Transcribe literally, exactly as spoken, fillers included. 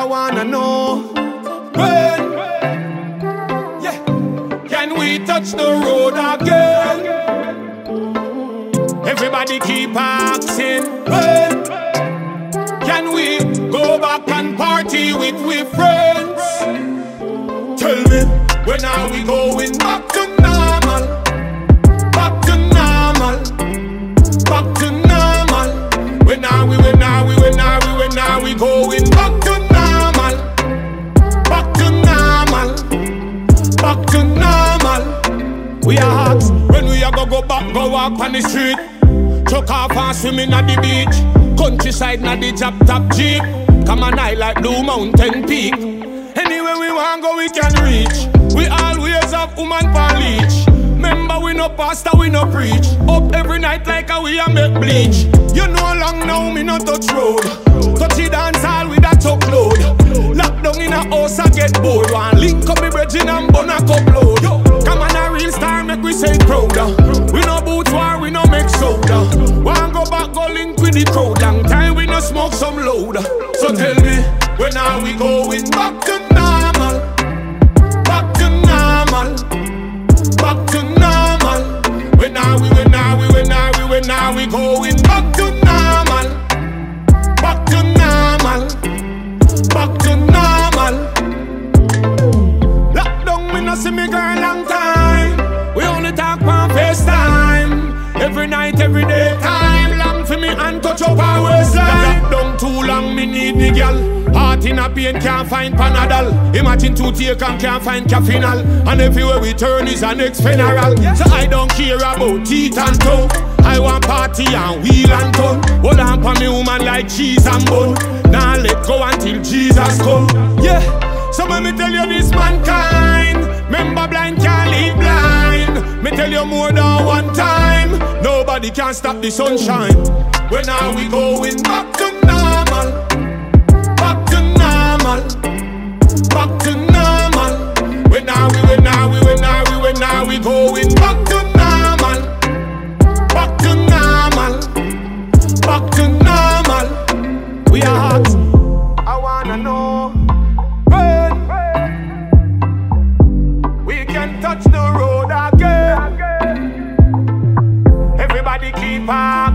wanna know when, yeah, can we touch the road again? Everybody keep asking when can we go back and party with we friends? Tell me, when are we going back to normal? Back to normal, back to normal. When are we, when are we, when are we, when are we going back to normal? Back to normal, back to normal. We are asked when we are go go back, go walk on the street. Chuck off and swimming at the beach. Countryside na the top top jeep. Come on high like Blue Mountain Peak. Anywhere we want go we can reach. We always have woman for leech. Remember we no pastor, we no preach. Up every night like a we a make bleach. You know long now me no touch road. Touch the dance hall with a truck load. Lock down in a house I get bored. One link up me bridging and bun a cup load. Come on a real star make we say prouder. We no boot war, we no make soda. One go back go link with the crowd. Long time we no smoke some load. So tell me, when are we going back to normal? Back to normal, back to normal. When are we, when are we, when are we, when are we going back to normal? Back to normal, back to normal. Lockdown, me no see me girl long time. We only talk on FaceTime. Every night, every day, time long for me and touch up our waistline. Lockdown too long, me need the girl. Heart in a pain, can't find Panadol. Imagine two take and can't find Cafinal. And everywhere we turn is a next funeral. So I don't care about teeth and toe. I want party and wheel and turn. Hold on for me woman like cheese and bun. Now let go until Jesus come. Yeah, so let me tell you this mankind. Remember blind can't lead blind. Me tell you more than one time. Nobody can stop the sunshine. When are we going back to normal? Back to normal, back to normal. When are we, when are we, when are we, when are we going back to normal? Back to normal, back to normal. We are hot. I wanna know when we can touch the road again. Everybody keep on.